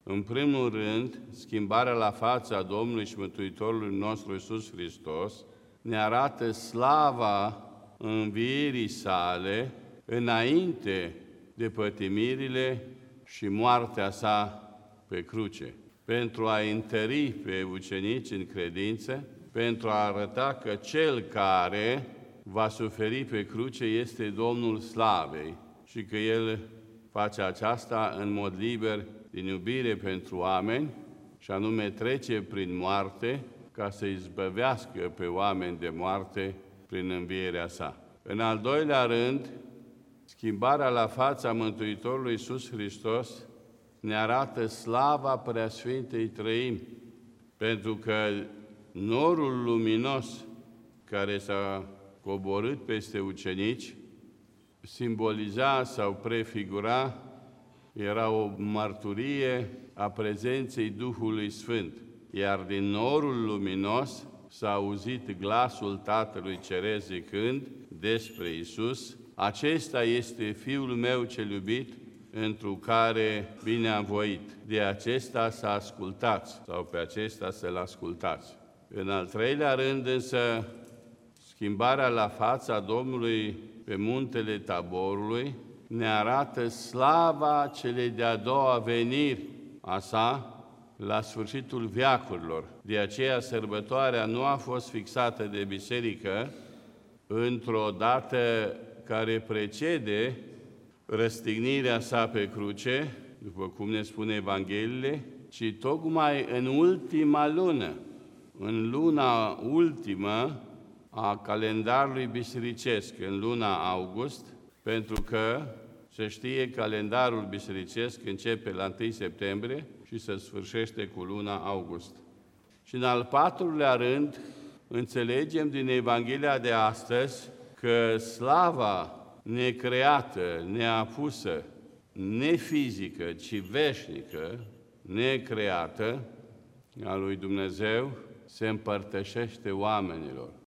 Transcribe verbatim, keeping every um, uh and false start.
În primul rând, schimbarea la fața Domnului și Mântuitorului nostru Iisus Hristos ne arată slava învierii sale înainte de pătimirile și moartea sa pe cruce, pentru a întări pe ucenici în credință, pentru a arăta că Cel care va suferi pe cruce este Domnul Slavei și că El face aceasta în mod liber din iubire pentru oameni și anume trece prin moarte ca să izbăvească pe oameni de moarte prin învierea sa. În al doilea rând, schimbarea la fața Mântuitorului Iisus Hristos ne arată slava Preasfintei Trăimi, pentru că norul luminos care s-a coborât peste ucenici simboliza sau prefigura, era o mărturie a prezenței Duhului Sfânt, iar din norul luminos s-a auzit glasul Tatălui Ceresc zicând despre Iisus: acesta este Fiul meu cel iubit, întru care bine am voit. De acesta să ascultați, sau pe acesta să-L ascultați. În al treilea rând însă, schimbarea la fața Domnului pe muntele Taborului ne arată slava celei de-a doua veniri a sa la sfârșitul veacurilor. De aceea sărbătoarea nu a fost fixată de biserică într-o dată care precede răstignirea sa pe cruce, după cum ne spune Evangheliile, ci tocmai în ultima lună, în luna ultimă a calendarului bisericesc, în luna august, pentru că se știe calendarul bisericesc începe la întâi septembrie și se sfârșește cu luna august. Și în al patrulea rând, înțelegem din Evanghelia de astăzi că slava necreată, neapusă, nefizică, ci veșnică, necreată, a lui Dumnezeu, se împărtășește oamenilor.